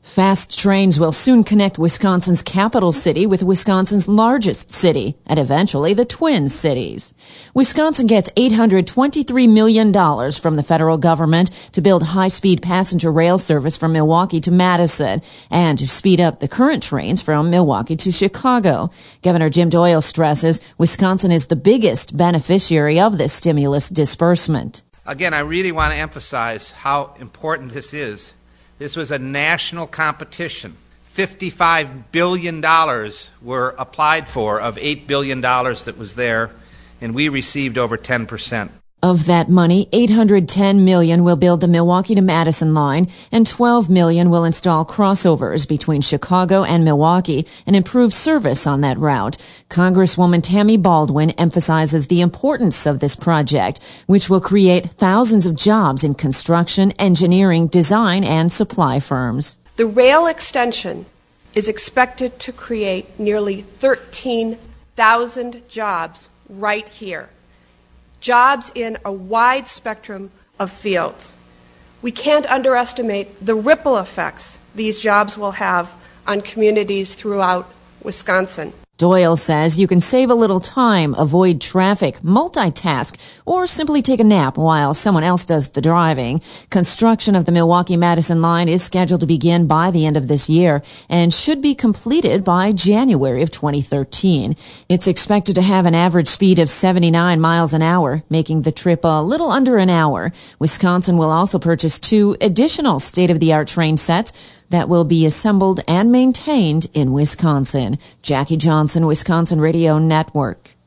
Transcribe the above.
Fast trains will soon connect Wisconsin's capital city with Wisconsin's largest city, and eventually the Twin Cities. Wisconsin gets $823 million from the federal government to build high-speed passenger rail service from Milwaukee to Madison and to speed up the current trains from Milwaukee to Chicago. Governor Jim Doyle stresses Wisconsin is the biggest beneficiary of this stimulus disbursement. Again, I really want to emphasize how important this is. This was a national competition. $55 billion were applied for of $8 billion that was there, and we received over 10%. Of that money, $810 million will build the Milwaukee to Madison line, and $12 million will install crossovers between Chicago and Milwaukee and improve service on that route. Congresswoman Tammy Baldwin emphasizes the importance of this project, which will create thousands of jobs in construction, engineering, design, and supply firms. The rail extension is expected to create nearly 13,000 jobs right here. Jobs in a wide spectrum of fields. We can't underestimate the ripple effects these jobs will have on communities throughout Wisconsin. Doyle says you can save a little time, avoid traffic, multitask, or simply take a nap while someone else does the driving. Construction of the Milwaukee-Madison line is scheduled to begin by the end of this year and should be completed by January of 2013. It's expected to have an average speed of 79 miles an hour, making the trip a little under an hour. Wisconsin will also purchase 2 additional state-of-the-art train sets that will be assembled and maintained in Wisconsin. Jackie Johnson, Wisconsin Radio Network.